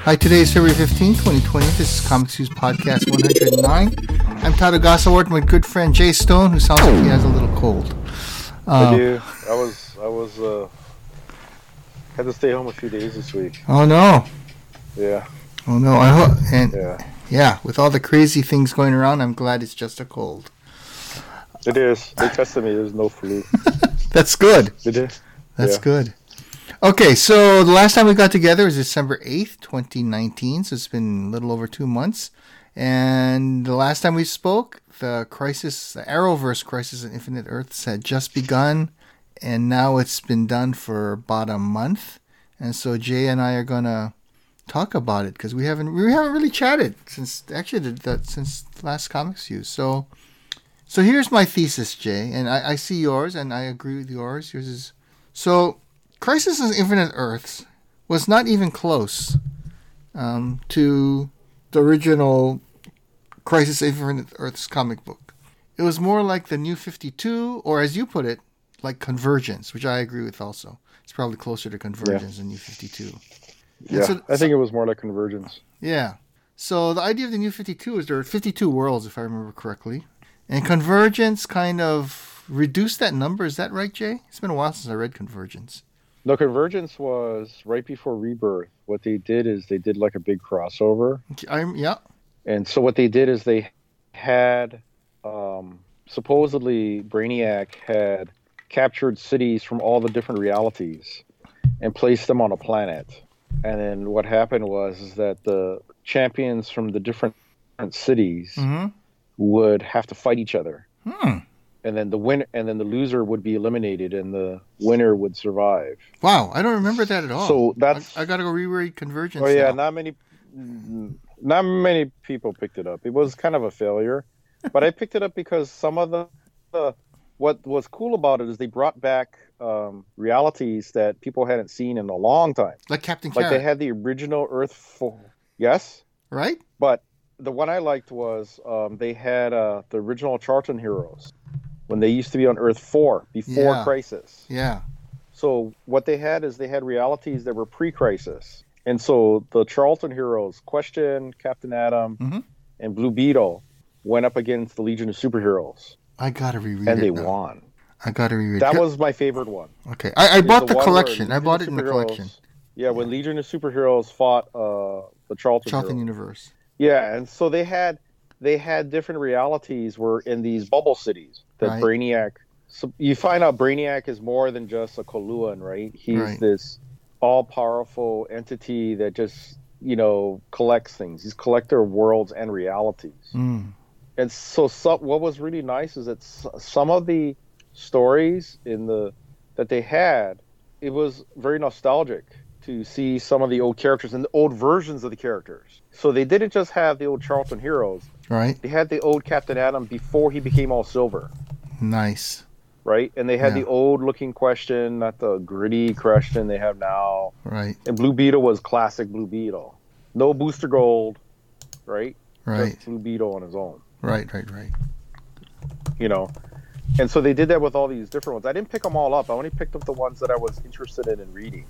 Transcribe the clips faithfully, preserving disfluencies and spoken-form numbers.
Hi, today is February fifteenth, twenty twenty. This is Comics News Podcast one oh nine. I'm Tadagasa Ward, my good friend Jay Stone, who sounds like he has a little cold. Uh, I do. I was, I was, uh, had to stay home a few days this week. Oh, no. Yeah. Oh, no. I hope, and yeah. yeah, with all the crazy things going around, I'm glad it's just a cold. It is. They tested me. There's no flu. That's good. It is. That's yeah. good. Okay, so the last time we got together was December eighth, twenty nineteen, so it's been a little over two months. And the last time we spoke, the crisis, the Arrowverse Crisis on Infinite Earths had just begun, and now it's been done for about a month. And so Jay and I are going to talk about it, because we haven't we haven't really chatted since, actually, the, the, since last Comics News. So, so here's my thesis, Jay, and I, I see yours, and I agree with yours. Yours is... So... Crisis on Infinite Earths was not even close um, to the original Crisis on Infinite Earths comic book. It was more like the New fifty-two, or as you put it, like Convergence, which I agree with also. It's probably closer to Convergence yeah. than New fifty-two. Yeah, so, I think it was more like Convergence. Yeah. So the idea of the New fifty-two is there are fifty-two worlds, if I remember correctly. And Convergence kind of reduced that number. Is that right, Jay? It's been a while since I read Convergence. No, Convergence was right before Rebirth. What they did is they did like a big crossover. I'm, yeah. And so what they did is they had, um, supposedly Brainiac had captured cities from all the different realities and placed them on a planet. And then what happened was is that the champions from the different cities mm-hmm. would have to fight each other. Hmm. And then the win, and then the loser would be eliminated, and the winner would survive. Wow, I don't remember that at all. So that's I, I got to go reread Convergence. Oh yeah, now. not many, not many people picked it up. It was kind of a failure, but I picked it up because some of the, the what was cool about it is they brought back um, realities that people hadn't seen in a long time. Like Captain Like Carrot. they had the original Earth four, yes, right? But the one I liked was um, they had uh, the original Charlton heroes. When they used to be on Earth four, before yeah. Crisis. Yeah. So what they had is they had realities that were pre-Crisis. And so the Charlton heroes, Question, Captain Atom, mm-hmm. and Blue Beetle, went up against the Legion of Superheroes. I got to reread and it they now. won. I got to reread That it. was my favorite one. Okay. I, I bought the, the collection. I bought it in the Superheroes, collection. Yeah, when Legion of Superheroes fought uh, the Charlton Charlton heroes. Universe. Yeah, and so they had they had different realities were in these bubble cities that right. Brainiac... So you find out Brainiac is more than just a Coluan, right? He's right. this all-powerful entity that just, you know, collects things. He's a collector of worlds and realities. Mm. And so, so what was really nice is that some of the stories in the that they had, it was very nostalgic to see some of the old characters and the old versions of the characters. So they didn't just have the old Charlton heroes. Right. They had the old Captain Atom before he became all silver. Nice. Right, and they had yeah. the old-looking Question, not the gritty Question they have now. Right. And Blue Beetle was classic Blue Beetle. No Booster Gold, right? Right. Just Blue Beetle on his own. Right, right, right. You know, and so they did that with all these different ones. I didn't pick them all up. I only picked up the ones that I was interested in in reading.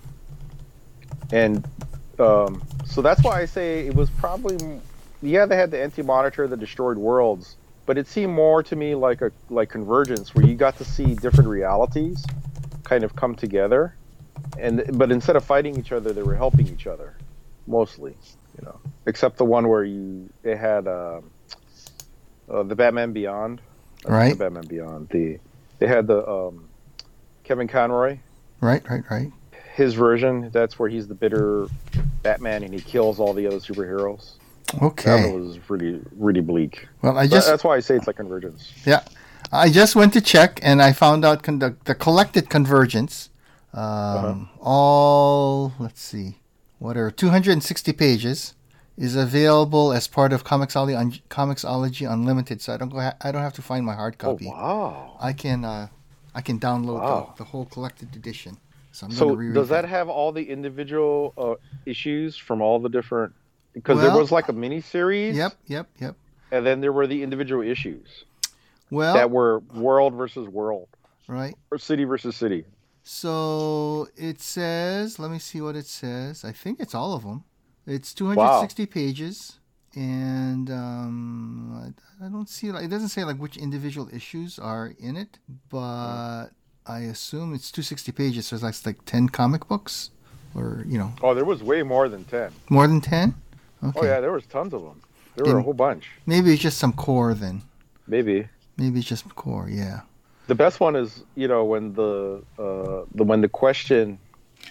And um, so that's why I say it was probably, yeah, they had the Anti-Monitor, the Destroyed Worlds, but it seemed more to me like a like Convergence, where you got to see different realities kind of come together, and but instead of fighting each other, they were helping each other, mostly, you know. Except the one where you they had uh, uh, the Batman Beyond, right? The Batman Beyond. The they had the um, Kevin Conroy, right, right, right. His version. That's where he's the bitter Batman, and he kills all the other superheroes. Okay. That was really, really bleak. Well, I just... That's why I say it's like Convergence. Yeah. I just went to check, and I found out con- the, the collected Convergence, um, uh-huh. all, let's see, what are two hundred sixty pages, is available as part of Comixology, Un- Comixology Unlimited, so I don't go. Ha- I don't have to find my hard copy. Oh, wow. I can uh, I can download wow. the, the whole collected edition. So, I'm so reread does that, that have all the individual uh, issues from all the different... Because well, there was like a mini-series. Yep, yep, yep. And then there were the individual issues. Well, that were world versus world. Right. Or city versus city. So it says, let me see what it says. I think it's all of them. It's two hundred sixty wow. pages, and um, I, I don't see like it doesn't say like which individual issues are in it, but I assume it's two hundred sixty pages, so it's like, it's like ten comic books, or you know. Oh, there was way more than ten. More than ten? Okay. Oh yeah, there was tons of them. There were and a whole bunch. Maybe it's just some core then. Maybe. Maybe it's just core, yeah. The best one is, you know, when the uh, the when the question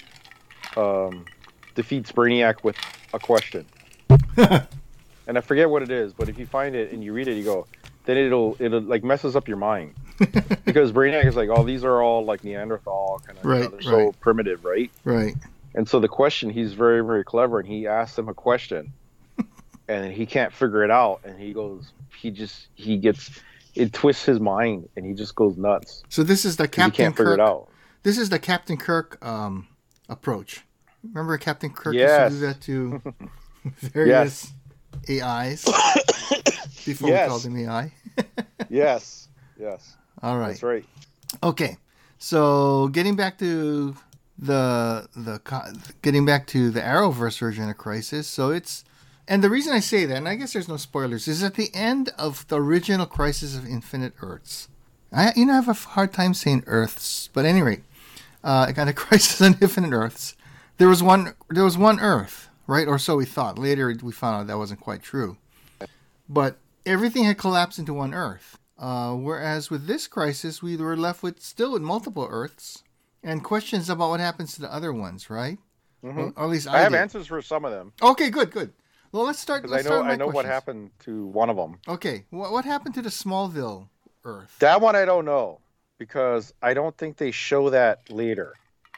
um, defeats Brainiac with a question. And I forget what it is, but if you find it and you read it, you go, then it'll it'll like messes up your mind. Because Brainiac is like, oh, these are all like Neanderthal kind of, right, you know, they're right. so primitive, right? Right. And so the question, he's very, very clever, and he asks him a question, and he can't figure it out, and he goes, he just, he gets, it twists his mind, and he just goes nuts. So this is the Captain He can't figure Kirk, it out. This is the Captain Kirk um, approach. Remember Captain Kirk yes. used to do that to various yes. A Is before yes. we called him A I? Yes, yes. All right. That's right. Okay, so getting back to the the getting back to the Arrowverse version of Crisis. So it's, and the reason I say that, and I guess there's no spoilers, is at the end of the original Crisis of Infinite Earths. I you know I have a hard time saying Earths, but at any rate, uh, I got a Crisis on Infinite Earths. There was one there was one Earth, right? Or so we thought. Later we found out that wasn't quite true. But everything had collapsed into one Earth. Uh, whereas with this crisis, we were left with still with multiple Earths and questions about what happens to the other ones, right? Mm-hmm. Or, or at least I, I have did. answers for some of them. Okay, good, good. Well, let's start. Because let's I know start I know questions. what happened to one of them. Okay, what what happened to the Smallville Earth? That one I don't know, because I don't think they show that later,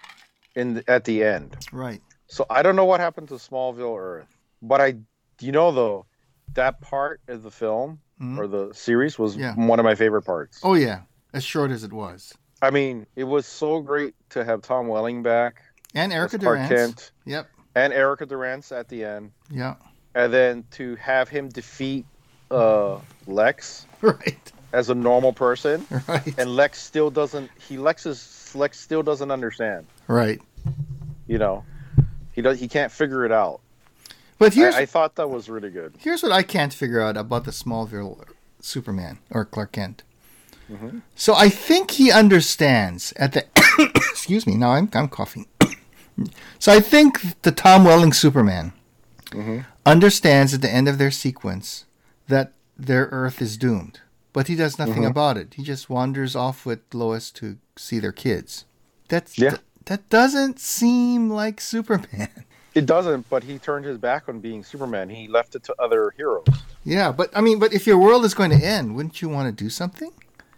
in the, at the end. Right. So I don't know what happened to Smallville Earth, but I, you know, though, that part of the film mm-hmm. or the series was yeah. one of my favorite parts. Oh yeah, as short as it was. I mean, it was so great to have Tom Welling back and Erica Durance. Yep. And Erica Durance at the end. Yeah. And then to have him defeat uh, Lex. Right. As a normal person. Right. And Lex still doesn't. He Lex is Lex still doesn't understand. Right. You know, he does. He can't figure it out. But here's, I, I thought that was really good. Here's what I can't figure out about the Smallville Superman or Clark Kent. Mm-hmm. So I think he understands at the excuse me. Now I'm I'm coughing. So I think the Tom Welling Superman mm-hmm. understands at the end of their sequence that their Earth is doomed, but he does nothing mm-hmm. about it. He just wanders off with Lois to see their kids. That's yeah. th- that doesn't seem like Superman. It doesn't, but he turned his back on being Superman. He left it to other heroes. Yeah, but I mean, but if your world is going to end, wouldn't you want to do something?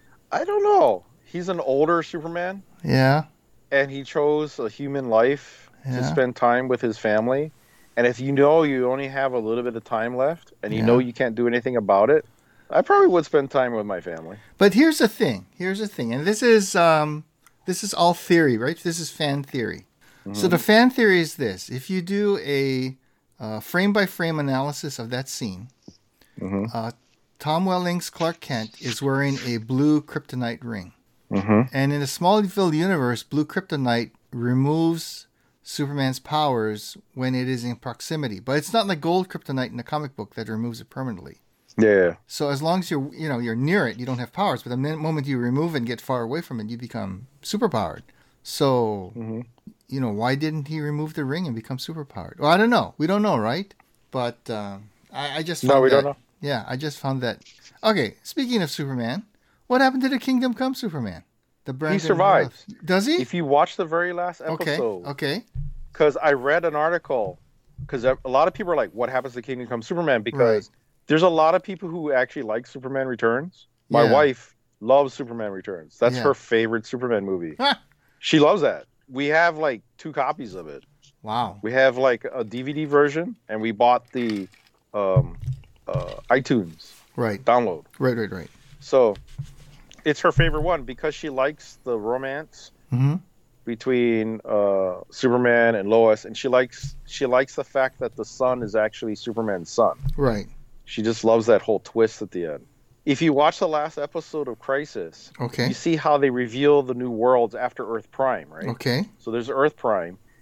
I don't know. He's an older Superman. Yeah. And he chose a human life yeah. to spend time with his family. And if you know you only have a little bit of time left and you yeah. know you can't do anything about it, I probably would spend time with my family. But here's the thing. Here's the thing. And this is um, this is all theory, right? This is fan theory. Mm-hmm. So the fan theory is this. If you do a uh, frame-by-frame analysis of that scene, mm-hmm. uh, Tom Welling's Clark Kent is wearing a blue kryptonite ring. Mm-hmm. And in the Smallville universe, blue kryptonite removes Superman's powers when it is in proximity. But it's not like gold kryptonite in the comic book that removes it permanently. Yeah. So as long as you're, you know, you're near it, you don't have powers. But the moment you remove it and get far away from it, you become superpowered. So, mm-hmm. you know, why didn't he remove the ring and become superpowered? Well, I don't know. We don't know, right? But uh, I, I just found no, we that, don't know. Yeah, I just found that. Okay, speaking of Superman, what happened to the Kingdom Come Superman? The Brandon he survives. Roth. Does he? If you watch the very last episode. Okay. Okay. Because I read an article. Because a lot of people are like, "What happens to Kingdom Come Superman?" Because right. there's a lot of people who actually like Superman Returns. My yeah. wife loves Superman Returns. That's yeah. her favorite Superman movie. She loves that. We have like two copies of it. Wow. We have like a D V D version, and we bought the um, uh, iTunes right download. Right, right, right. So it's her favorite one because she likes the romance mm-hmm. between uh, Superman and Lois, and she likes she likes the fact that the son is actually Superman's son. Right. She just loves that whole twist at the end. If you watch the last episode of Crisis, okay. you see how they reveal the new worlds after Earth Prime, right? Okay. So there's Earth Prime,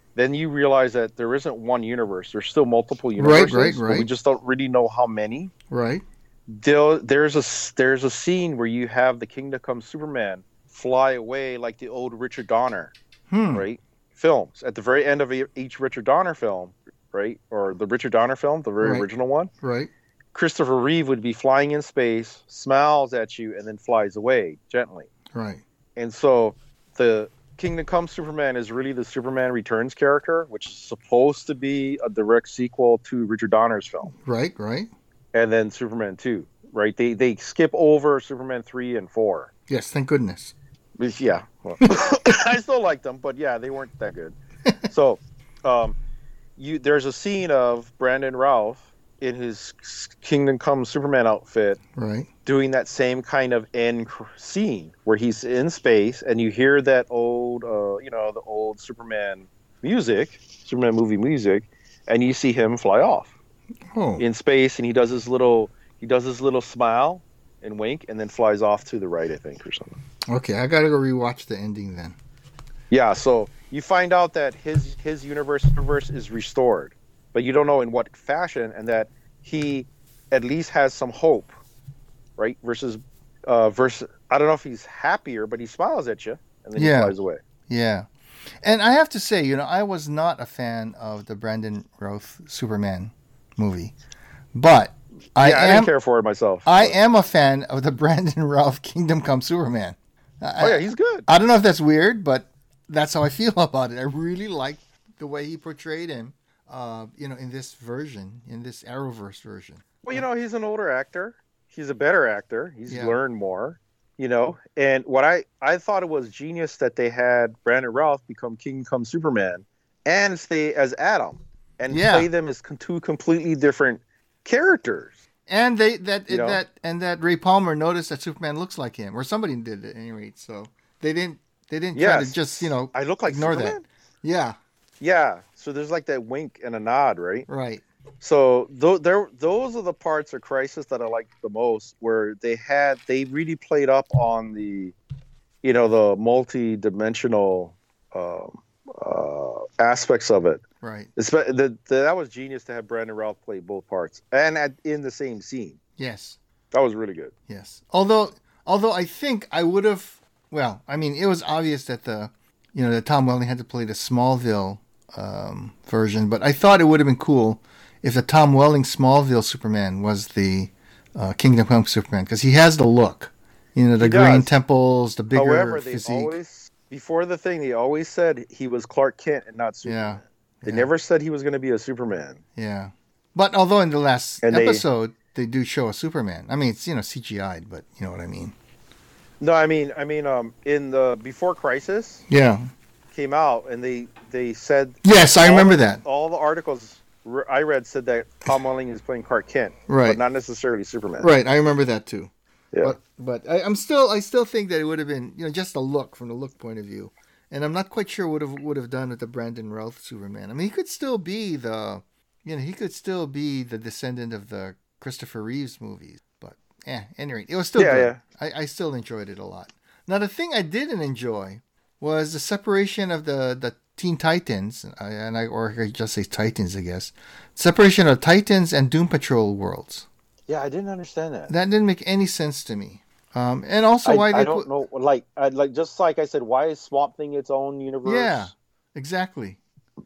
then you realize that there isn't one universe. There's still multiple Right, universes, right, but we right, just don't really know how many. right. There, there's a s- there's a scene where you have the Kingdom Come Superman fly away like the old Richard Donner, Hmm. right? Films at the very end of e- each Richard Donner film, right, or the Richard Donner film, the very Right. original one. Right. Christopher Reeve would be flying in space, smiles at you, and then flies away gently. Right. And so the Kingdom Come Superman is really the Superman Returns character, which is supposed to be a direct sequel to Richard Donner's film, Right. Right. and then Superman two. Right? They they skip over Superman three and four. Yes. Thank goodness. Which, yeah, well, I still like them, but yeah, they weren't that good. So, um, you there's a scene of Brandon Routh in his Kingdom Come Superman outfit Right. doing that same kind of end cr- scene where he's in space and you hear that old, uh, you know, the old Superman music, Superman movie music, and you see him fly off Oh. in space, and he does his little, he does his little smile and wink, and then flies off to the right, I think, or something. Okay. I gotta go rewatch the ending then. Yeah, so you find out that his his universe universe is restored, but you don't know in what fashion, and that he at least has some hope, right? Versus, uh, versus I don't know if he's happier, but he smiles at you and then Yeah. he flies away. Yeah. And I have to say, you know, I was not a fan of the Brandon Routh Superman movie, but I yeah, I am. didn't care for it myself. I am a fan of the Brandon Routh Kingdom Come Superman. I, oh yeah, he's good. I don't know if that's weird, but that's how I feel about it. I really like the way he portrayed him, uh, you know, in this version, in this Arrowverse version. Well, you know, he's an older actor. He's a better actor. He's Yeah. learned more. You know, and what I I thought it was genius that they had Brandon Routh become King Come Superman and stay as Adam and Yeah. play them as com- two completely different characters. And they that You know? that and that Ray Palmer noticed that Superman looks like him, or somebody did at any rate. So they didn't they didn't try Yes. to just you know I look like ignore Superman? that. Yeah, Yeah. So there's like that wink and a nod, right? right. So th- there, those are the parts of Crisis that I liked the most, where they had they really played up on the, you know, the multi-dimensional um, uh, aspects of it. Right. It's, the, the, that was genius to have Brandon Routh play both parts and at, in the same scene. Yes. That was really good. Yes. Although although I think I would have well, I mean it was obvious that the you know that Tom Welling had to play the Smallville um, version, but I thought it would have been cool if the Tom Welling Smallville Superman was the uh, Kingdom Come Superman, because he has the look. You know, the He green does. temples, the bigger However, they physique. always before the thing they always said he was Clark Kent and not Superman. Yeah. They Yeah. never said he was going to be a Superman. Yeah. But although in the last And they- episode they do show a Superman. I mean, it's you know C G I'd, but you know what I mean. No, I mean, I mean, um, in the Before Crisis Yeah. came out, and they they said Yes, I all remember the- that. all the articles re- I read said that Tom Welling is playing Clark Kent, Right. but not necessarily Superman. Right, I remember that too. Yeah. But but I, I'm still I still think that it would have been you know just a look from the look point of view, and I'm not quite sure what have would have done with the Brandon Routh Superman. I mean, he could still be the you know he could still be the descendant of the Christopher Reeves movies, but yeah, anyway, it was still Yeah, good. I, I still enjoyed it a lot. Now the thing I didn't enjoy was the separation of the the Teen Titans, I- and I or I just say Titans, I guess. Separation of Titans and Doom Patrol worlds. Yeah, I didn't understand that. That didn't make any sense to me. Um, and also I, why they I don't put know. Like, I, like just like I said, why is Swamp Thing its own universe? Yeah. exactly.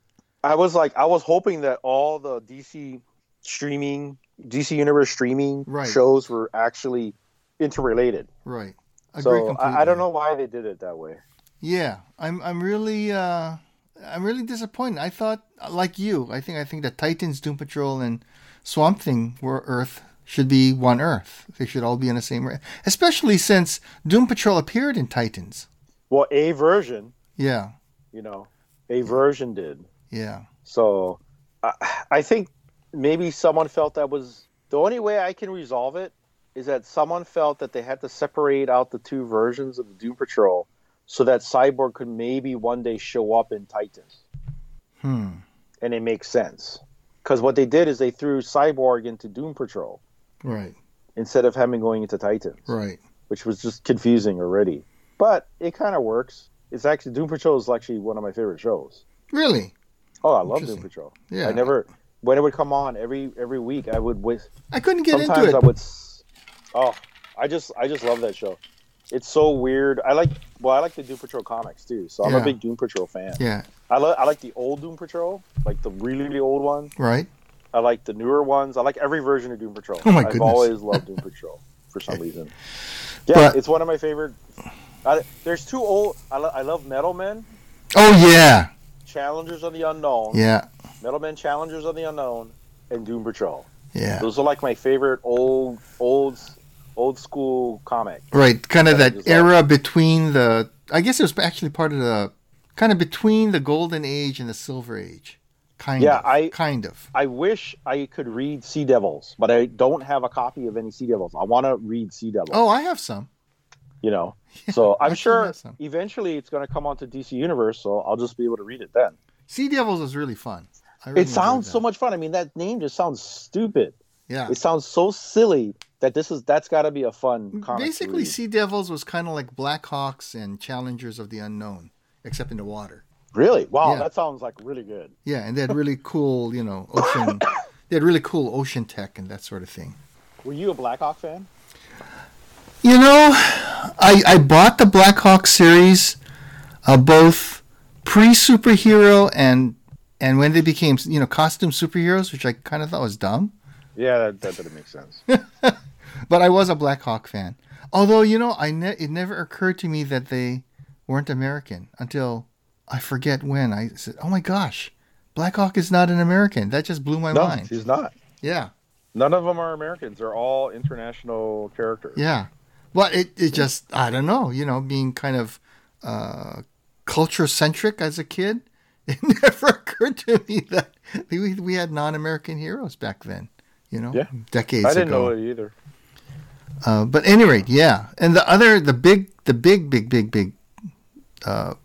I was like, I was hoping that all the D C streaming, D C Universe streaming Right. shows were actually interrelated. Right. Agree So completely. I, I don't know why they did it that way. Yeah, I'm I'm really uh, I'm really disappointed. I thought like you. I think I think that Titans, Doom Patrol, and Swamp Thing were Earth should be one Earth. They should all be on the same Earth. Especially since Doom Patrol appeared in Titans. Well, a version, Yeah. you know, a version did. Yeah. So I, I think maybe someone felt that was the only way I can resolve it is that someone felt that they had to separate out the two versions of the Doom Patrol so that Cyborg could maybe one day show up in Titans. Hmm. And it makes sense. Because what they did is they threw Cyborg into Doom Patrol Right. instead of having going into Titans, Right. which was just confusing already. But it kind of works. It's actually Doom Patrol is actually one of my favorite shows. Really? Oh, I love Doom Interesting. Patrol. Yeah. I never when it would come on every every week. I would wish. I couldn't get Sometimes into it. I would. s- Oh, I just I just love that show. It's so weird. I like well, I like the Doom Patrol comics too. So I'm Yeah. a big Doom Patrol fan. Yeah. I like I like the old Doom Patrol, like the really really old one. Right. I like the newer ones. I like every version of Doom Patrol. Oh my I've goodness. always loved Doom Patrol for some reason. Yeah, But- it's one of my favorite. I, there's two old. I, lo- I love Metal Men, Oh yeah. Challengers of the Unknown. Yeah. Metal Men, Challengers of the Unknown, and Doom Patrol. Yeah. Those are like my favorite old old old school comic. Right. Kind of that I that just era between the. I guess it was actually part of the. Kind of between the Golden Age and the Silver Age. Kind Yeah, of. I- Kind of. I wish I could read Sea Devils, but I don't have a copy of any Sea Devils. I want to read Sea Devils. Oh, I have some. You know, so I I'm actually sure have some. eventually it's going to come onto D C Universe, so I'll just be able to read it then. Sea Devils was really fun. I really It sounds enjoyed so that. much fun. I mean, that name just sounds stupid. Yeah. It sounds so silly that this is that's got to be a fun comic. to Basically, read. Sea Devils was kind of like Blackhawks and Challengers of the Unknown, except in the water. Really? Wow, Yeah. that sounds like really good. Yeah, and they had really cool, you know, ocean. They had really cool ocean tech and that sort of thing. Were you a Blackhawk fan? You know, I I bought the Blackhawk series, uh, both pre-superhero and and when they became, you know, costume superheroes, which I kind of thought was dumb. Yeah, that, that didn't make sense. But I was a Blackhawk fan. Although, you know, I ne- it never occurred to me that they weren't American until I forget when. I said, oh my gosh, Blackhawk is not an American. That just blew my No, mind. he's not. Yeah, None of them are Americans. They're all international characters. yeah. But it, it just, I don't know, you know, being kind of uh, culture-centric as a kid, it never occurred to me that we, we had non-American heroes back then, you know, Yeah. decades I didn't ago. know it either. Uh, but at any rate, yeah. And the other, the big, the big, big, big, big, uh,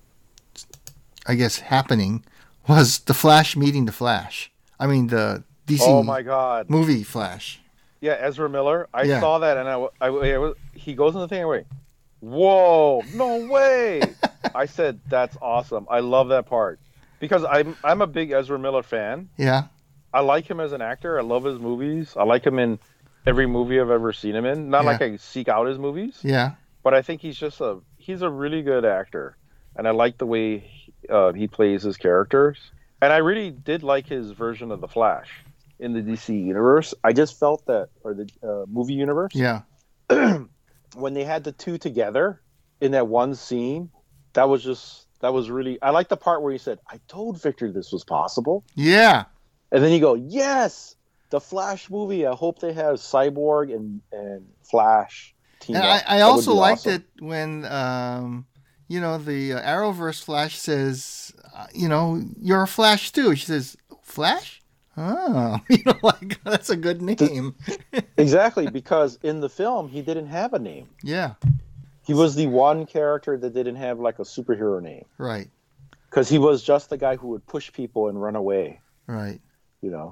I guess, happening was the Flash meeting the Flash. I mean, the D C Oh my God. movie Flash. Yeah, Ezra Miller. I Yeah. saw that, and I, I, I was, he goes in the thing. I went, "Whoa, no way!" I said, "That's awesome. I love that part because I'm I'm a big Ezra Miller fan. Yeah, I like him as an actor. I love his movies. I like him in every movie I've ever seen him in. Not Yeah. like I seek out his movies, yeah, but I think he's just a he's a really good actor, and I like the way uh, he plays his characters. And I really did like his version of the Flash in the D C universe. I just felt that, or the uh, movie universe, yeah, when they had the two together in that one scene, that was just that was really. I like the part where he said, "I told Victor this was possible," yeah. and then you go, "Yes, the Flash movie. I hope they have Cyborg and and Flash team And up. I, I That would also be liked awesome." it when, um, you know, the uh, Arrowverse Flash says, uh, you know, you're a Flash too. She says, Flash? Oh, you know, like, that's a good name. Exactly, because in the film he didn't have a name. Yeah, He was the one character that didn't have like a superhero name right, because he was just the guy who would push people and run away. right. You know.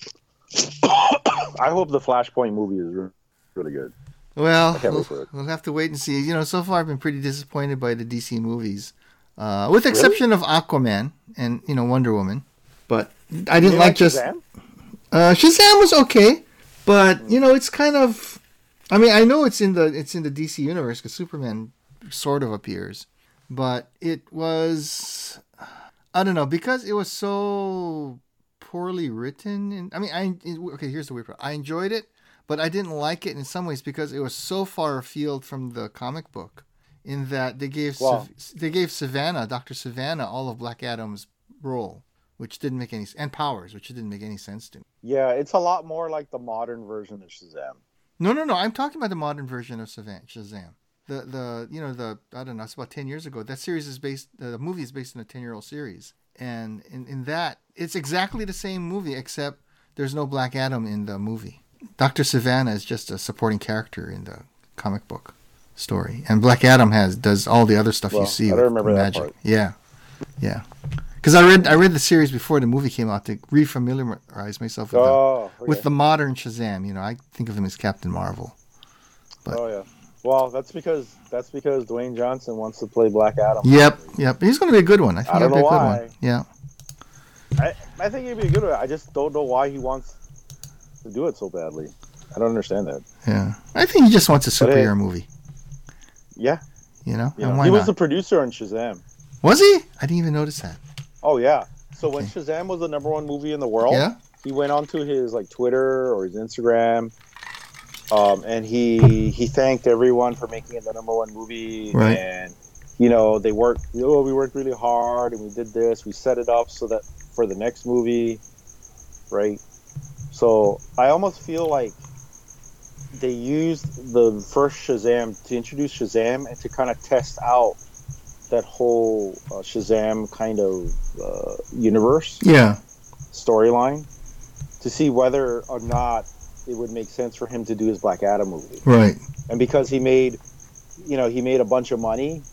I hope the Flashpoint movie is re- really good. Well, can't we'll, wait for it. we'll have to wait and see. You know, so far I've been pretty disappointed by the D C movies, uh, with the exception of Aquaman and, you know, Wonder Woman. But I didn't You like just... Shazam? Uh, Shazam was okay, but you know it's kind of. I mean, I know it's in the it's in the D C universe because Superman sort of appears, but it was. I don't know because it was so poorly written, and I mean, I it, okay. Here's the weird part. I enjoyed it, but I didn't like it in some ways because it was so far afield from the comic book. In that they gave Wow. Sav- they gave Savannah, Doctor Savannah, all of Black Adam's role, which didn't make any and powers, which didn't make any sense to me. Yeah, it's a lot more like the modern version of Shazam. No, no, no. I'm talking about the modern version of Savan- Shazam. The the you know the I don't know. It's about ten years ago. That series is based. The movie is based on a ten year old series, and in, in that it's exactly the same movie except there's no Black Adam in the movie. Doctor Savannah is just a supporting character in the comic book story, and Black Adam has does all the other stuff Well, you see. I don't with remember that magic. part. Yeah, yeah. Because I read I read the series before the movie came out to refamiliarize myself with the Oh, okay. with the modern Shazam. You know, I think of him as Captain Marvel. but- oh yeah. Well, that's because that's because Dwayne Johnson wants to play Black Adam. Yep, yep. He's going to be a good one. I think I don't he'll be know a good why. one. Yeah. I, I think it'd be a good one. I just don't know why he wants to do it so badly. I don't understand that. Yeah, I think he just wants a superhero hey, movie. Yeah, you know, you and know why he was not? the producer on Shazam. Was he? I didn't even notice that. Oh yeah. So Okay. when Shazam was the number one movie in the world, Yeah, he went onto his like Twitter or his Instagram, um, and he he thanked everyone for making it the number one movie. Right. And you know they worked. Oh, we worked really hard, and we did this. We set it up so that for the next movie, right? So I almost feel like they used the first Shazam to introduce Shazam and to kind of test out that whole uh, Shazam kind of uh, universe yeah, storyline to see whether or not it would make sense for him to do his Black Adam movie. right. And because he made, you know, he made a bunch of money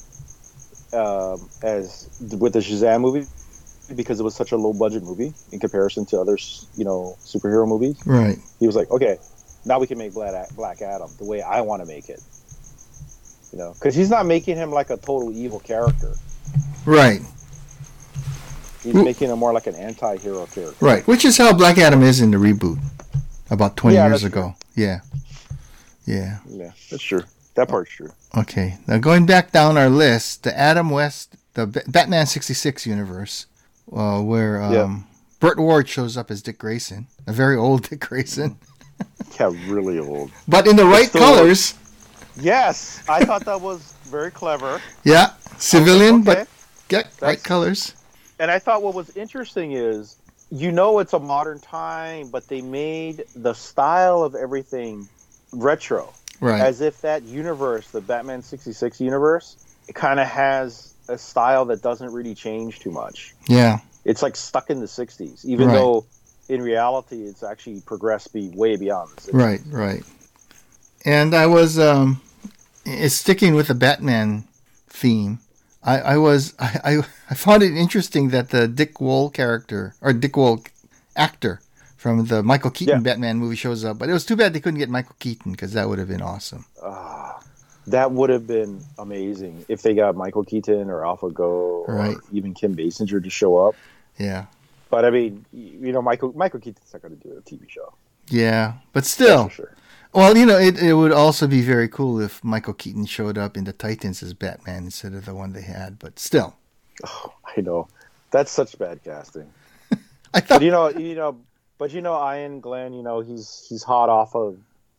um, as with the Shazam movie because it was such a low budget movie in comparison to other, you know, superhero movies. Right. He was like, okay, now we can make Black Black Adam the way I want to make it. You know, because he's not making him like a total evil character. Right. He's Well- making him more like an anti-hero character. Right. Which is how Black Adam is in the reboot about twenty Yeah, years that's ago. Yeah. Yeah. Yeah, that's true. That part's true. Okay. Now going back down our list, the Adam West, the B- Batman sixty-six universe, uh, where um, Yeah. Burt Ward shows up as Dick Grayson, a very old Dick Grayson, Yeah, really old. but in the right still- colors. Yes, I thought that was very clever. Yeah. Civilian, Okay. but get right That's- colors. And I thought what was interesting is, you know, it's a modern time, but they made the style of everything retro. Right. As if that universe, the Batman sixty-six universe, it kind of has a style that doesn't really change too much. Yeah. It's like stuck in the sixties, even Right. though in reality it's actually progressed be way beyond the sixties. Right, right. And I was um, is sticking with the Batman theme. I, I was I, I I found it interesting that the Dick Wool character or Dick Wool actor from the Michael Keaton Yeah. Batman movie shows up, but it was too bad they couldn't get Michael Keaton because that would have been awesome. Ah, that would have been amazing if they got Michael Keaton or AlphaGo Right. or even Kim Basinger to show up. Yeah, But I mean, you know, Michael Michael Keaton's not going to do a T V show. yeah, but That's still, for sure. well, you know, it it would also be very cool if Michael Keaton showed up in the Titans as Batman instead of the one they had. But still, Oh, I know that's such bad casting. I thought But you know, you know, but you know, Ian Glenn, you know, he's he's hot off of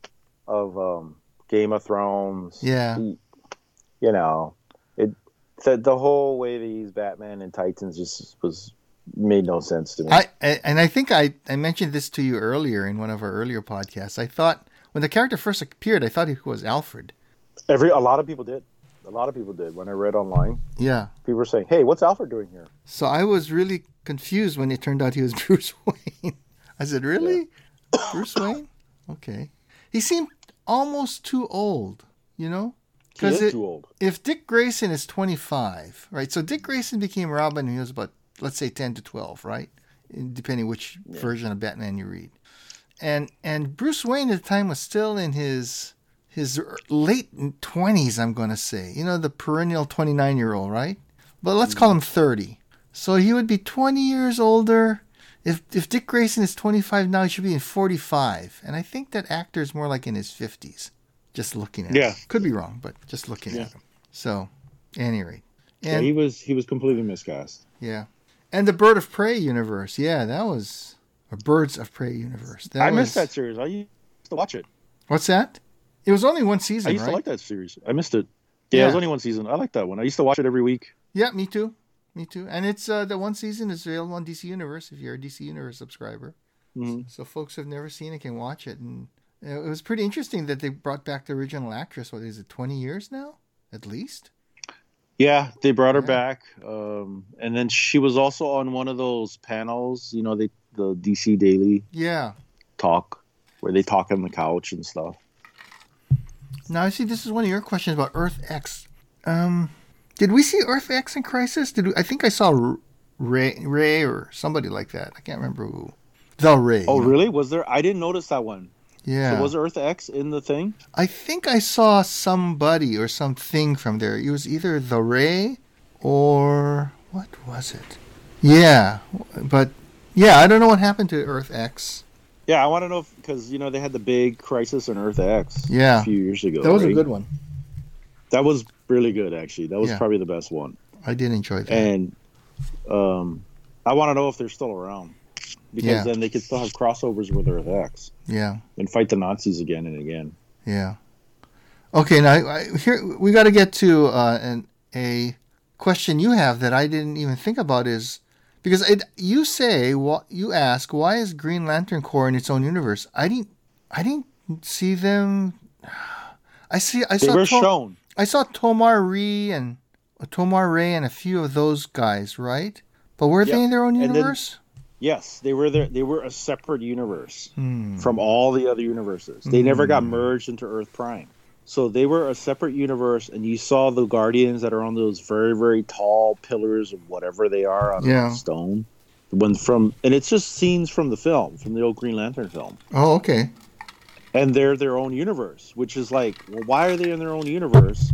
of um, Game of Thrones. Yeah. He- you know, it the the whole way they use Batman and Titans just was made no sense to me. I, I and I think I, I mentioned this to you earlier in one of our earlier podcasts. I thought when the character first appeared, I thought he was Alfred. Every a lot of people did. A lot of people did. When I read online, Yeah. people were saying, "Hey, what's Alfred doing here?" So I was really confused when it turned out he was Bruce Wayne. I said, "Really, Bruce Wayne? Okay." He seemed almost too old, you know, He is it, too old. if Dick Grayson is twenty-five, right? So Dick Grayson became Robin when he was about, let's say, ten to twelve, right? Depending which Yeah. version of Batman you read. And and Bruce Wayne at the time was still in his his late twenties, I'm going to say. You know, the perennial twenty-nine-year-old, right? But let's call him thirty. So he would be twenty years older. If if Dick Grayson is twenty-five now, he should be in forty-five. And I think that actor is more like in his fifties. Just looking at Yeah. him. Could be wrong, but just looking Yeah. at him. So, at any rate. Yeah, And, he was he was completely miscast. yeah. And the Bird of Prey universe. Yeah, that was... Or Birds of Prey universe. That I was, missed that series. I used to watch it. What's that? It was only one season, I used right? to like that series. I missed it. Yeah, Yeah. it was only one season. I like that one. I used to watch it every week. Yeah, me too. Me too. And it's uh, the one season is available on D C Universe if you're a D C Universe subscriber. Mhm. So folks who've never seen it can watch it. And it was pretty interesting that they brought back the original actress. What is it, twenty years now? At least? Yeah, they brought her Yeah. back, um, and then she was also on one of those panels. You know, they the D C Daily Yeah. talk where they talk on the couch and stuff. Now, I see this is one of your questions about Earth X. Um, did we see Earth X in Crisis? Did we, I think I saw R- Ray, Ray or somebody like that. I can't remember who. The Ray. Oh, you know? really? Was there? I didn't notice that one. Yeah. So was Earth X in the thing? I think I saw somebody or something from there. It was either the Ray or what was it? Yeah, but yeah, I don't know what happened to Earth X. Yeah, I want to know because you know they had the big Crisis on Earth X Yeah. a few years ago. That was right? a good one. That was really good, actually. That was Yeah. probably the best one. I did enjoy that. And um, I want to know if they're still around because Yeah. then they could still have crossovers with Earth X Yeah. and fight the Nazis again and again. Yeah. Okay, now I, here we got to get to uh, an, a question you have that I didn't even think about is because it, you say what you ask why is Green Lantern Corps in its own universe? I didn't I didn't see them. I see. I They saw were Tom, shown. I saw Tomar Ree and uh, Tomar Ray and a few of those guys, right? But were Yep. they in their own And then- universe? Yes, they were there. They were a separate universe Hmm. from all the other universes. They never got merged into Earth Prime. So they were a separate universe, and you saw the Guardians that are on those very, very tall pillars of whatever they are on Yeah. stone. When from and it's just scenes from the film, from the old Green Lantern film. Oh, okay. And they're their own universe, which is like, well, why are they in their own universe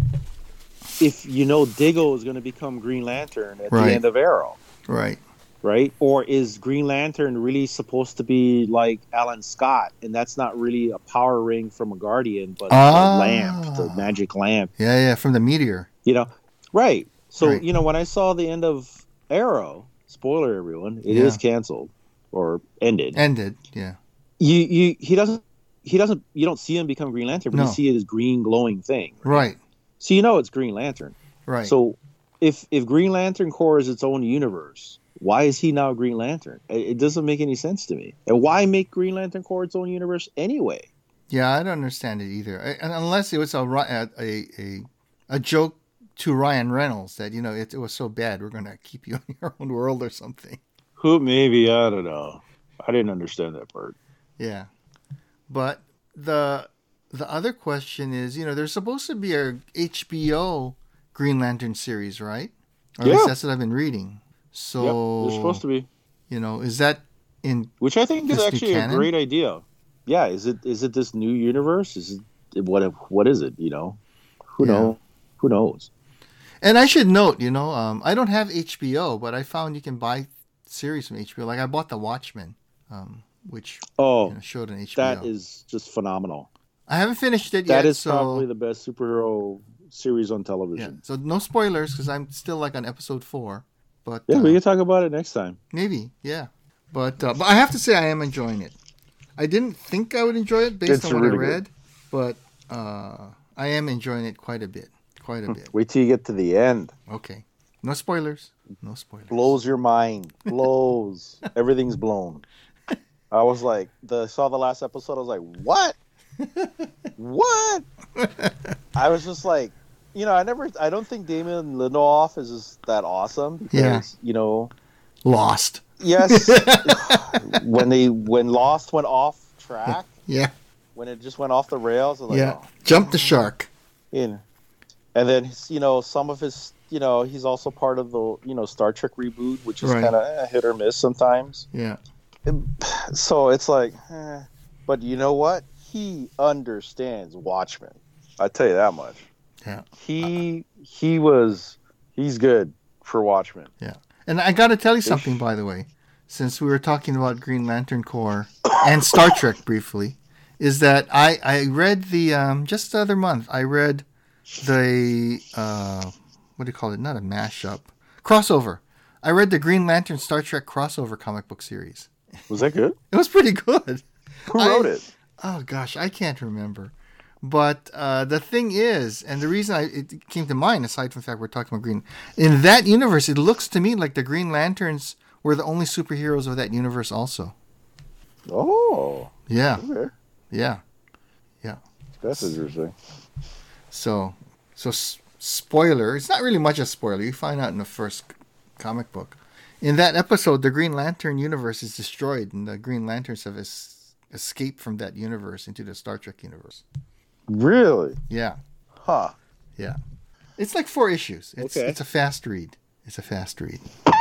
if you know Diggle is going to become Green Lantern at Right. the end of Arrow, Right. right? Or is Green Lantern really supposed to be like Alan Scott, and that's not really a power ring from a Guardian, but Ah. the lamp, the magic lamp, Yeah, yeah. From the meteor. you know? Right. So, Right. you know, when I saw the end of Arrow, spoiler everyone, it is Yeah. canceled or ended. Ended. Yeah. you, you, he doesn't. He doesn't. You don't see him become Green Lantern, but No. you see it as green glowing thing. Right. So you know it's Green Lantern. Right. So if if Green Lantern Corps is its own universe, why is he now Green Lantern? It, it doesn't make any sense to me. And why make Green Lantern Corps its own universe anyway? Yeah, I don't understand it either. I, and unless it was a, ri- a a a a joke to Ryan Reynolds that you know it, it was so bad we're gonna keep you in your own world or something. Who? Maybe I don't know. I didn't understand that part. Yeah, but the the other question is, you know, there's supposed to be a H B O Green Lantern series, right? Or at Yeah. least that's what I've been reading. So Yep, they're supposed to be. You know, is that in? Which I think is This new actually a canon? great idea. Yeah, is it is it this new universe? Is it what what is it, you know? Who Yeah. knows? Who knows? And I should note, you know, um, I don't have H B O, but I found you can buy series from H B O. Like I bought The Watchmen, um, which Oh, you know, showed on H B O. that is just phenomenal. I haven't finished it That yet. is so, probably the best superhero series on yeah. television. So no spoilers because I'm still like on episode four. But Yeah, uh, we can talk about it next time. maybe, yeah. But uh, but I have to say I am enjoying it. I didn't think I would enjoy it based It's on what really I good. read, but uh, I am enjoying it quite a bit. Quite a bit. Wait till you get to the end. Okay. No spoilers. No spoilers. Blows your mind. Blows. Everything's blown. I was like, the saw the last episode. I was like, what? What? I was just like, you know, I never. I don't think Damon Lindelof is just that awesome. Because, Yeah. You know. Lost. Yes. when they when Lost went off track, Yeah. when it just went off the rails, I was like, Yeah. oh. Jump the shark. In. And then you know some of his you know he's also part of the you know Star Trek reboot, which is Right. kind of eh, hit or miss sometimes. Yeah. So it's like, eh. But you know what? He understands Watchmen. I tell you that much. Yeah. He he was he's good for Watchmen. Yeah. And I got to tell you something, by the way, since we were talking about Green Lantern Corps and Star Trek briefly, is that I, I read the, um, just the other month, I read the, uh, what do you call it? Not a mashup. Crossover. I read the Green Lantern Star Trek crossover comic book series. Was that good? It was pretty good. Who wrote I- it? Oh, gosh, I can't remember. But uh, the thing is, and the reason I, it came to mind, aside from the fact we're talking about Green, in that universe, it looks to me like the Green Lanterns were the only superheroes of that universe also. Oh, Yeah, okay. yeah, yeah. That's interesting. So, so s- spoiler, it's not really much a spoiler. You find out in the first c- comic book. In that episode, the Green Lantern universe is destroyed, and the Green Lanterns have es- escaped from that universe into the Star Trek universe. Really? Yeah. Huh. Yeah. It's like four issues. It's Okay. it's a fast read. It's a fast read.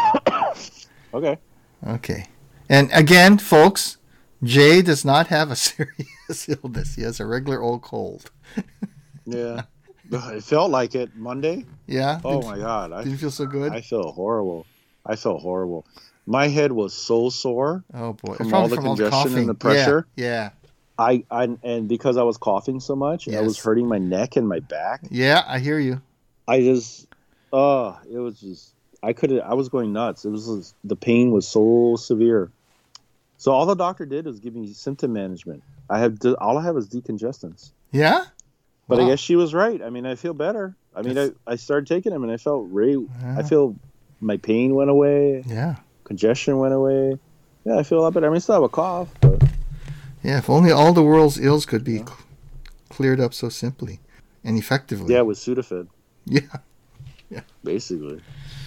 Okay. Okay. And again, folks, Jay does not have a serious illness. He has a regular old cold. Yeah. It felt like it Monday. Yeah? Oh Didn't, my god. I didn't feel so good? I feel horrible. I felt horrible. My head was so sore. Oh boy! From It's all probably the from all the congestion coughing. and the pressure. Yeah. yeah. I, I and because I was coughing so much, Yes. I was hurting my neck and my back. Yeah, I hear you. I just, oh, it was just, I couldn't, I was going nuts. It was, just, the pain was so severe. So all the doctor did was give me symptom management. I have, all I have is decongestants. Yeah? But Wow. I guess she was right. I mean, I feel better. I mean, I, I started taking them and I felt really, Yeah. I feel my pain went away. Yeah. Congestion went away. Yeah, I feel a lot better. I mean, I still have a cough, but. Yeah, if only all the world's ills could be cl- cleared up so simply and effectively. Yeah, with Sudafed. Yeah. Yeah. Basically.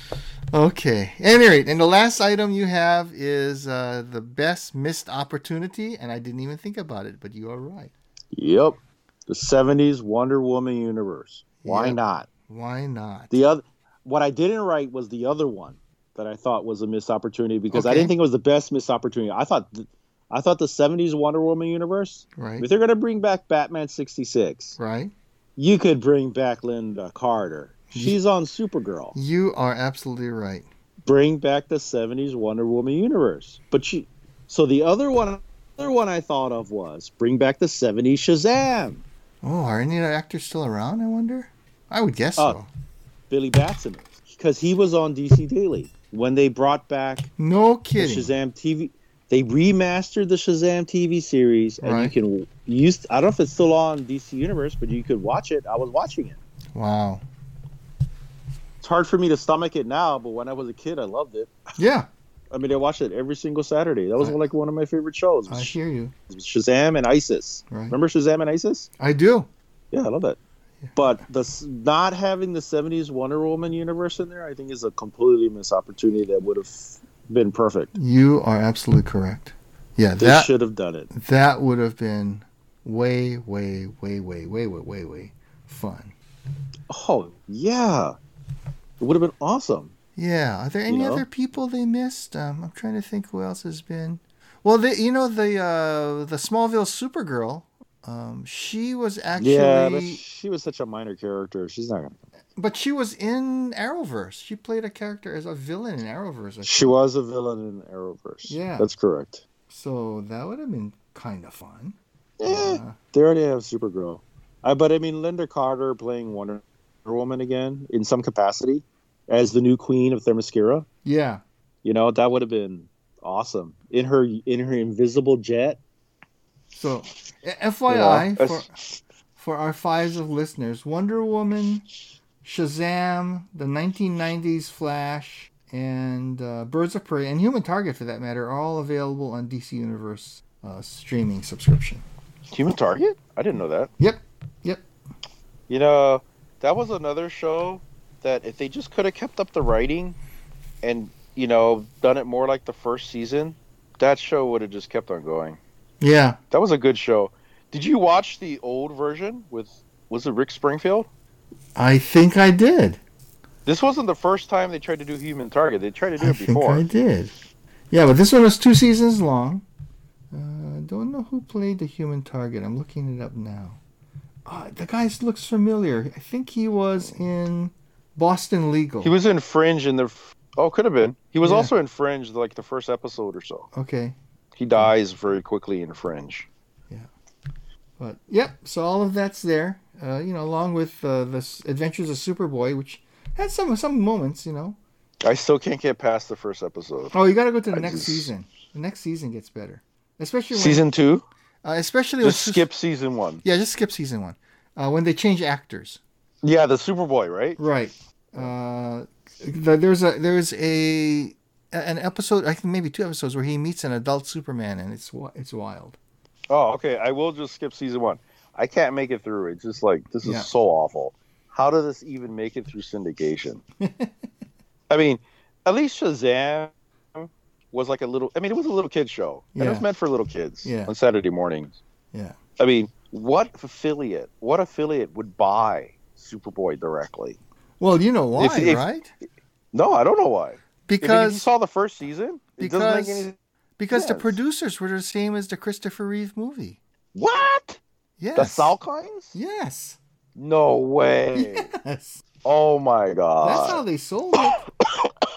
Okay. At any rate, and the last item you have is uh, the best missed opportunity, and I didn't even think about it, but you are right. Yep. The seventies Wonder Woman universe. Why Yep. not? Why not? The other, what I didn't write was the other one that I thought was a missed opportunity because I Okay. didn't think it was the best missed opportunity. I thought, th- I thought the seventies Wonder Woman universe. Right. If they're gonna bring back Batman sixty-six, Right. you could bring back Linda Carter. She's on Supergirl. You are absolutely right. Bring back the seventies Wonder Woman universe. But she, so the other one, other one I thought of was bring back the seventies Shazam. Oh, are any of the actors still around, I wonder? I would guess Uh, so. Billy Batson, because he was on D C Daily when they brought back No the kidding. Shazam T V. They remastered the Shazam T V series, and Right. you can use. I don't know if it's still on D C Universe, but you could watch it. I was watching it. Wow. It's hard for me to stomach it now, but when I was a kid, I loved it. Yeah, I mean, I watched it every single Saturday. That was I- like one of my favorite shows. I hear you. Shazam and ISIS. Right. Remember Shazam and ISIS? I do. Yeah, I love that. But the s- not having the seventies Wonder Woman universe in there, I think, is a completely missed opportunity that would have been perfect. You are absolutely correct. Yeah, They that should have done it. that would have been way, way, way, way, way, way, way, way fun. Oh, yeah. It would have been awesome. Yeah. Are there any know? other people they missed? Um, I'm trying to think who else has been. Well, the, you know the uh, the Smallville Supergirl. Um, she was actually, Yeah, but she was such a minor character. She's not. Gonna... but she was in Arrowverse. She played a character as a villain in Arrowverse. I She was a villain in Arrowverse. Yeah. That's correct. So that would have been kind of fun. Eh, Uh, they already have Supergirl. I, but I mean, Linda Carter playing Wonder Woman again in some capacity as the new queen of Themyscira. yeah. You know, that would have been awesome in her in her invisible jet. So, F Y I, Yeah, for, that's- for our fives of listeners, Wonder Woman, Shazam, the nineteen nineties Flash, and uh, Birds of Prey, and Human Target for that matter, are all available on D C Universe uh, streaming subscription. Human Target? I didn't know that. Yep. Yep. You know, that was another show that if they just could have kept up the writing and, you know, done it more like the first season, that show would have just kept on going. Yeah. That was a good show. Did you watch the old version with, was it Rick Springfield? I think I did. This wasn't the first time they tried to do Human Target. They tried to do I it think before. I did. Yeah, but this one was two seasons long. Uh, don't know who played the Human Target. I'm looking it up now. Uh, the guy looks familiar. I think he was in Boston Legal. He was in Fringe in the, oh, could have been. He was Yeah. also in Fringe, like the first episode or so. Okay. He dies very quickly in Fringe. But yep, so all of that's there. Uh, you know, along with uh, the S- Adventures of Superboy, which had some some moments. You know. I still can't get past the first episode. Oh, you got to go to the I next just- season. The next season gets better, especially when, Season two? uh, especially Just with, skip season one. Yeah, just skip season one. Uh, when they change actors. Yeah, the Superboy, right? Right. Uh, the, there's a there's a an episode, I think maybe two episodes, where he meets an adult Superman, and it's wi- it's wild. Oh, okay. I will just skip season one. I can't make it through. It's just like, this is Yeah. so awful. How did this even make it through syndication? I mean, at least Shazam was like a little, I mean, it was a little kid show. And it Yeah. was meant for little kids Yeah. on Saturday mornings. Yeah. I mean, what affiliate, what affiliate would buy Superboy directly? Well, you know why, If- if- right? No, I don't know why. If you- if you Because saw the first season, it doesn't because make any because the yes. producers were the same as the Christopher Reeve movie. What? Yes. The Salkinds? Yes. No way. Yes. Oh my god. That's how they sold it.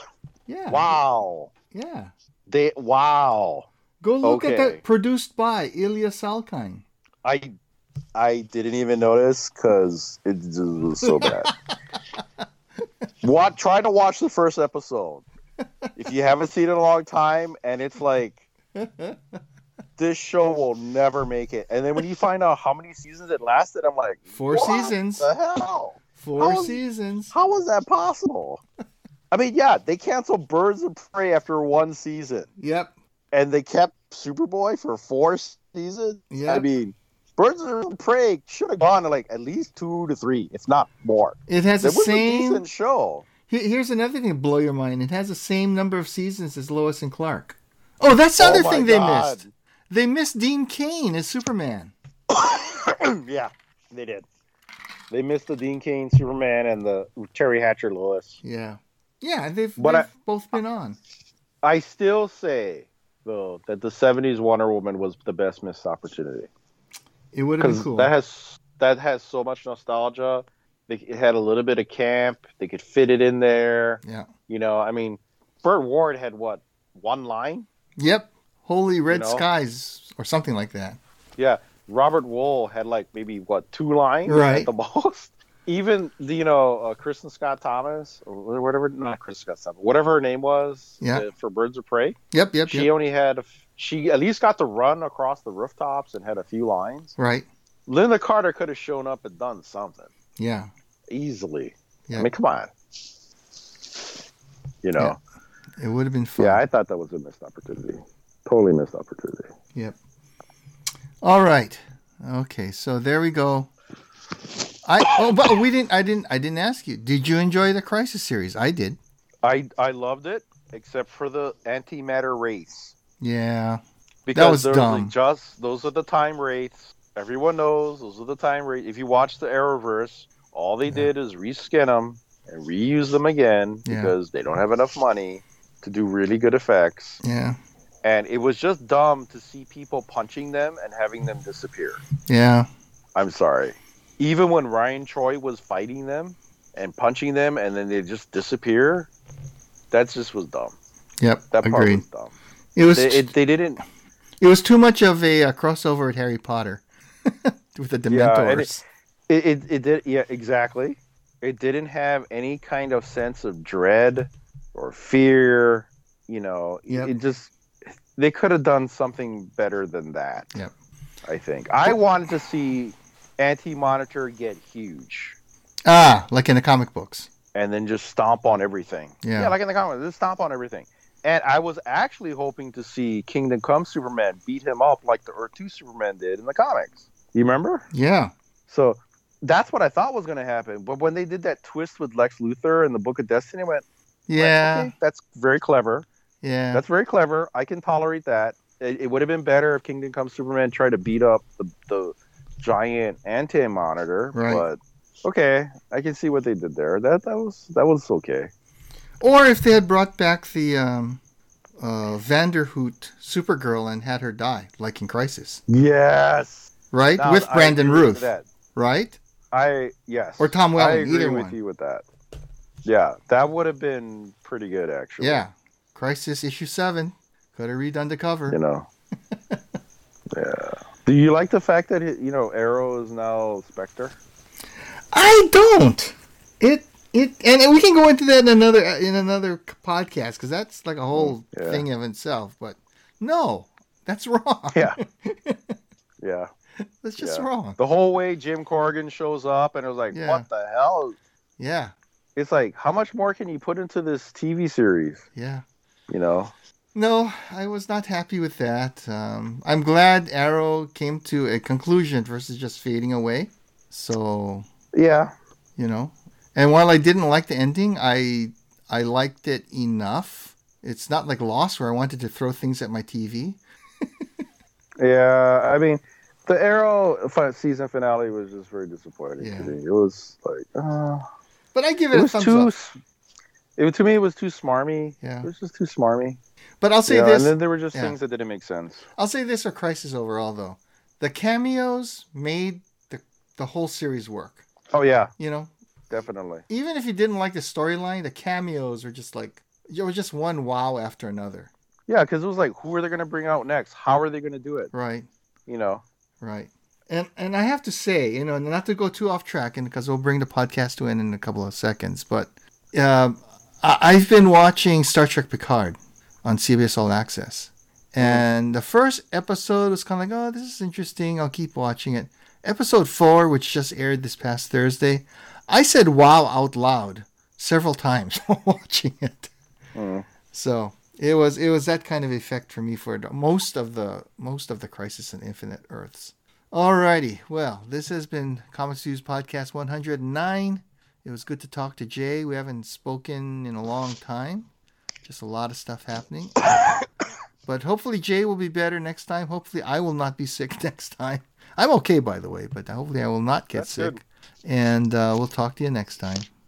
Yeah. Wow. Yeah. They wow. Go look at Okay. that. Produced by Ilya Salkind. I I didn't even notice because it just was so bad. What? Try to watch the first episode if you haven't seen it in a long time, and it's like this show will never make it. And then when you find out how many seasons it lasted, I'm like, Four what seasons. the hell? Four How is- seasons. How was that possible? I mean, yeah, they canceled Birds of Prey after one season, Yep. and they kept Superboy for four seasons. Yeah. I mean, Birds of Prey should have gone to like at least two to three, if not more. It has It the was a same. decent show. Here- Here's another thing to blow your mind. It has the same number of seasons as Lois and Clark. Oh, that's the Oh other my thing they God. missed. They missed Dean Cain as Superman. Yeah, they did. They missed the Dean Cain Superman and the Terry Hatcher Lois. Yeah. Yeah, they've, But they've I- both been on. I still say though that the seventies Wonder Woman was the best missed opportunity It would have been because cool. that has that has so much nostalgia. They, it had a little bit of camp. They could fit it in there. Yeah. You know, I mean, Burt Ward had what, one line? Yep. Holy Red know? Skies or something like that. Yeah. Robert Wool had like maybe what, two lines Right. at the most. Even the, you know, uh, Kristen Scott Thomas or whatever, not Kristen Scott Thomas, whatever her name was Yeah. uh, for Birds of Prey. Yep, yep, She yep. only had, a f- she at least got to run across the rooftops and had a few lines. Right. Linda Carter could have shown up and done something Yeah. easily. Yeah. I mean, come on. You know. It would have been fun. Yeah, I thought that was a missed opportunity. Totally missed opportunity. Yep. All right. Okay, so there we go. I oh, but we didn't. I didn't. I didn't ask you. Did you enjoy the Crisis series? I did. I I loved it, except for the antimatter race. Yeah. Because was there dumb. like just those are the time wraiths. Everyone knows those are the time wraiths. If you watch the Arrowverse, all they Yeah. did is reskin them and reuse them again Yeah. because they don't have enough money to do really good effects. Yeah. And it was just dumb to see people punching them and having them disappear. Yeah. I'm sorry. Even when Ryan Choi was fighting them and punching them and then they just disappear, that just was dumb. Yep. That part Agreed. was dumb. It was. They, it, they didn't. It was too much of a uh, crossover at Harry Potter with the Yeah, Dementors. and it- It, it it did yeah exactly. It didn't have any kind of sense of dread or fear. You know, Yep. it just they could have done something better than that. Yep. I think I wanted to see Anti-Monitor get huge ah, like in the comic books. and then just stomp on everything. Yeah. like in the comics, just stomp on everything. And I was actually hoping to see Kingdom Come Superman beat him up like the Earth two Superman did in the comics. You remember? Yeah. So that's what I thought was going to happen. But when they did that twist with Lex Luthor in the Book of Destiny, I went, Yeah. okay, that's very clever. Yeah. That's very clever. I can tolerate that. It, it would have been better if Kingdom Come Superman tried to beat up the, the giant anti-monitor. Right. But okay, I can see what they did there. That that was that was okay. Or if they had brought back the um, uh, Vanderhoot Supergirl and had her die, like in Crisis, Yes. right? Now, with I Brandon agree with Ruth, that. right? I yes. Or Tom I Welling, agree either with one. you with that. Yeah, that would have been pretty good actually. Yeah. Crisis issue seven. Could have redone the cover. You know. Yeah. Do you like the fact that you know Arrow is now Spectre? I don't. It it and we can go into that in another in another podcast because that's like a whole Yeah. thing of itself. But no, that's wrong. Yeah. Yeah. That's just Yeah. wrong. The whole way Jim Corrigan shows up and it was like, Yeah. what the hell? Yeah. It's like, how much more can you put into this T V series? Yeah. You know? No, I was not happy with that. Um, I'm glad Arrow came to a conclusion versus just fading away. So, Yeah. you know. And while I didn't like the ending, I I liked it enough. It's not like Lost where I wanted to throw things at my T V. Yeah. I mean, the Arrow fi- season finale was just very disappointing Yeah. to me. It was like, uh, But I give it it, a was thumbs too. up. s- It to me, it was too smarmy. Yeah. It was just too smarmy. But I'll say Yeah, this. and then there were just yeah. things that didn't make sense. I'll say this for Crisis overall though. The cameos made the the whole series work. Oh yeah, You know, definitely. even if you didn't like the storyline, the cameos are just like it was just one wow after another. Yeah, because it was like, who are they going to bring out next? How are they going to do it? Right. You know. Right. And and I have to say, you know, not to go too off track, and because we'll bring the podcast to an end in a couple of seconds, but uh, I, I've been watching Star Trek Picard on C B S All Access, and the first episode was kind of like, oh, this is interesting. I'll keep watching it. Episode four, which just aired this past Thursday, I said "wow" out loud several times while watching it. Mm. So it was it was that kind of effect for me for most of the most of the Crisis on Infinite Earths. Alrighty, well, this has been Comics News Podcast one oh nine. It was good to talk to Jay. We haven't spoken in a long time. Just a lot of stuff happening. But hopefully Jay will be better next time. Hopefully I will not be sick next time. I'm okay, by the way, but hopefully I will not get That's sick. good. And uh, we'll talk to you next time.